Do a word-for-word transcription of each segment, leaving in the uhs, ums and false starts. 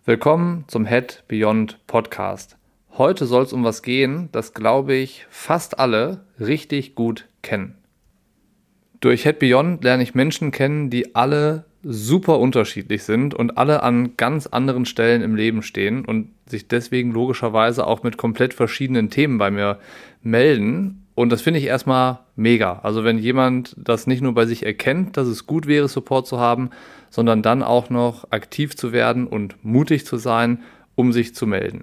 Willkommen zum Head Beyond Podcast. Heute soll es um was gehen, das, glaube ich, fast alle richtig gut kennen. Durch Head Beyond lerne ich Menschen kennen, die alle super unterschiedlich sind und alle an ganz anderen Stellen im Leben stehen und sich deswegen logischerweise auch mit komplett verschiedenen Themen bei mir melden. Und das finde ich erstmal mega. Also wenn jemand das nicht nur bei sich erkennt, dass es gut wäre, Support zu haben, sondern dann auch noch aktiv zu werden und mutig zu sein, um sich zu melden.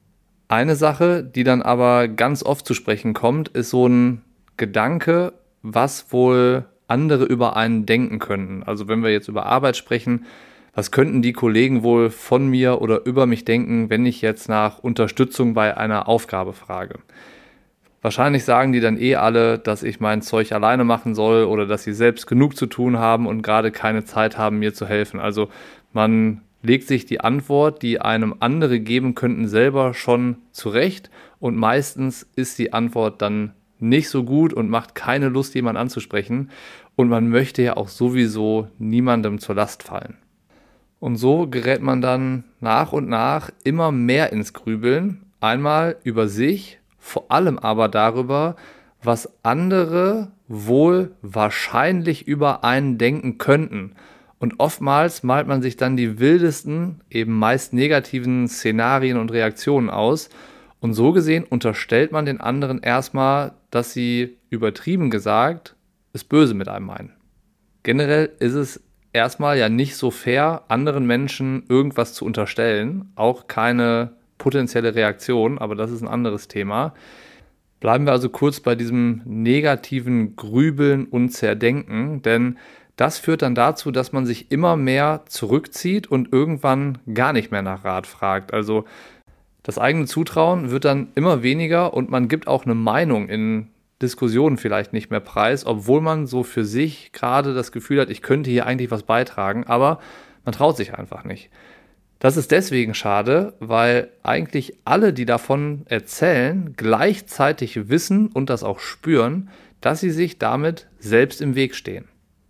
Eine Sache, die dann aber ganz oft zu sprechen kommt, ist so ein Gedanke, was wohl andere über einen denken könnten. Also wenn wir jetzt über Arbeit sprechen, was könnten die Kollegen wohl von mir oder über mich denken, wenn ich jetzt nach Unterstützung bei einer Aufgabe frage? Wahrscheinlich sagen die dann eh alle, dass ich mein Zeug alleine machen soll oder dass sie selbst genug zu tun haben und gerade keine Zeit haben, mir zu helfen. Also man legt sich die Antwort, die einem andere geben könnten, selber schon zurecht und meistens ist die Antwort dann nicht so gut und macht keine Lust, jemanden anzusprechen und man möchte ja auch sowieso niemandem zur Last fallen. Und so gerät man dann nach und nach immer mehr ins Grübeln, einmal über sich, vor allem aber darüber, was andere wohl wahrscheinlich über einen denken könnten. Und oftmals malt man sich dann die wildesten, eben meist negativen Szenarien und Reaktionen aus. Und so gesehen unterstellt man den anderen erstmal, dass sie, übertrieben gesagt, es böse mit einem meinen. Generell ist es erstmal ja nicht so fair, anderen Menschen irgendwas zu unterstellen, auch keine potenzielle Reaktion, aber das ist ein anderes Thema. Bleiben wir also kurz bei diesem negativen Grübeln und Zerdenken, denn das führt dann dazu, dass man sich immer mehr zurückzieht und irgendwann gar nicht mehr nach Rat fragt. Also das eigene Zutrauen wird dann immer weniger und man gibt auch eine Meinung in Diskussionen vielleicht nicht mehr preis, obwohl man so für sich gerade das Gefühl hat, ich könnte hier eigentlich was beitragen, aber man traut sich einfach nicht. Das ist deswegen schade, weil eigentlich alle, die davon erzählen, gleichzeitig wissen und das auch spüren, dass sie sich damit selbst im Weg stehen.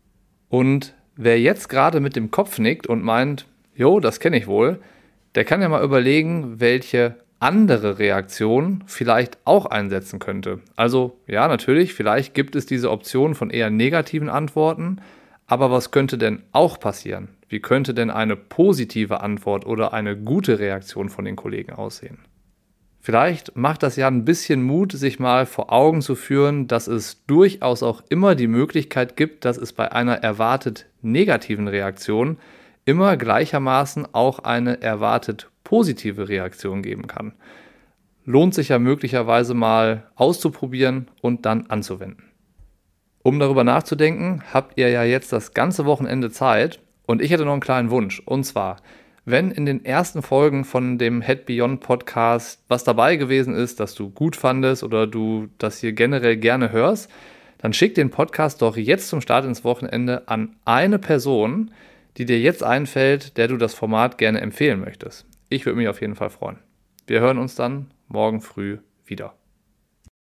Und wer jetzt gerade mit dem Kopf nickt und meint, jo, das kenne ich wohl, der kann ja mal überlegen, welche andere Reaktion vielleicht auch einsetzen könnte. Also ja, natürlich, vielleicht gibt es diese Option von eher negativen Antworten, aber was könnte denn auch passieren? Wie könnte denn eine positive Antwort oder eine gute Reaktion von den Kollegen aussehen? Vielleicht macht das ja ein bisschen Mut, sich mal vor Augen zu führen, dass es durchaus auch immer die Möglichkeit gibt, dass es bei einer erwartet negativen Reaktion immer gleichermaßen auch eine erwartet positive Reaktion geben kann. Lohnt sich ja möglicherweise mal auszuprobieren und dann anzuwenden. Um darüber nachzudenken, habt ihr ja jetzt das ganze Wochenende Zeit und ich hätte noch einen kleinen Wunsch. Und zwar, wenn in den ersten Folgen von dem Head Beyond Podcast was dabei gewesen ist, das du gut fandest oder du das hier generell gerne hörst, dann schick den Podcast doch jetzt zum Start ins Wochenende an eine Person, die dir jetzt einfällt, der du das Format gerne empfehlen möchtest. Ich würde mich auf jeden Fall freuen. Wir hören uns dann morgen früh wieder.